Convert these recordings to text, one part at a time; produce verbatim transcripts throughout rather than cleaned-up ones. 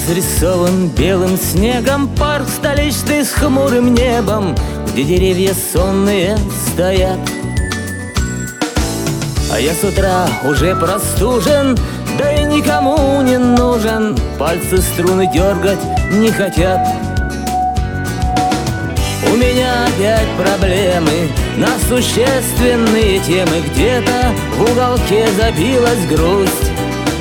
Разрисован белым снегом парк столичный с хмурым небом, где деревья сонные стоят. А я с утра уже простужен, да и никому не нужен, пальцы струны дергать не хотят. У меня опять проблемы на существенные темы, где-то в уголке забилась грусть.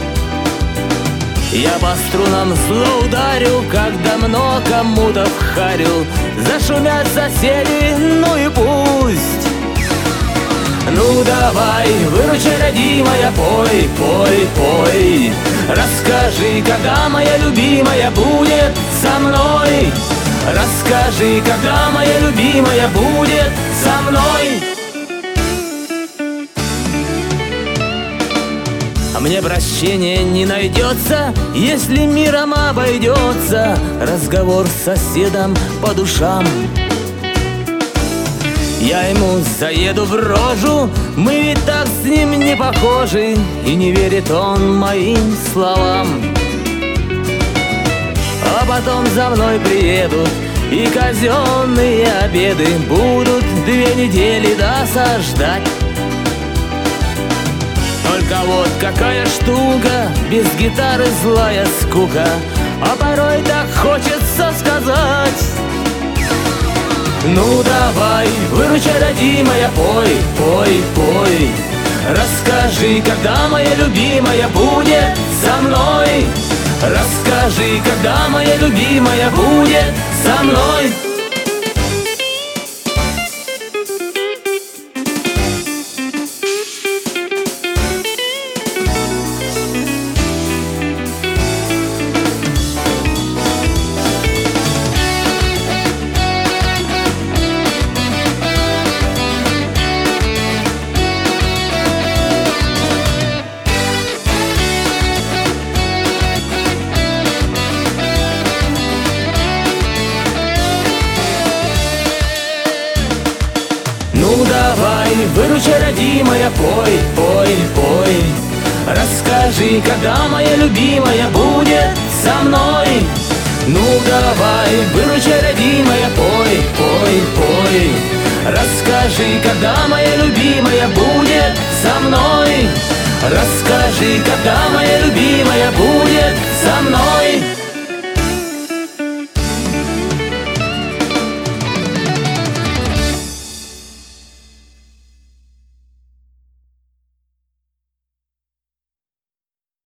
Я по струнам зло ударю, как давно кому-то вхарю. Зашумят соседи, ну и пусть. Ну давай, выручай, родимая, пой, пой, пой. Расскажи, когда моя любимая будет со мной. Расскажи, когда моя любимая будет со мной. А мне прощения не найдется, если миром обойдется разговор с соседом по душам. Я ему заеду в рожу, мы ведь так с ним не похожи, и не верит он моим словам. А потом за мной приедут, и казенные обеды будут две недели досаждать. Только вот какая штука, без гитары злая скука, а порой так хочется сказать. Ну давай, выручай, родимая, пой, пой, пой. Расскажи, когда моя любимая будет со мной. Расскажи, когда моя любимая будет со мной. Ну давай, выручай, родимая, пой, пой, пой. Расскажи, когда моя любимая будет со мной. Ну давай, выручай, родимая, пой, пой, пой. Расскажи, когда моя любимая будет со мной. Расскажи, когда моя любимая будет со мной.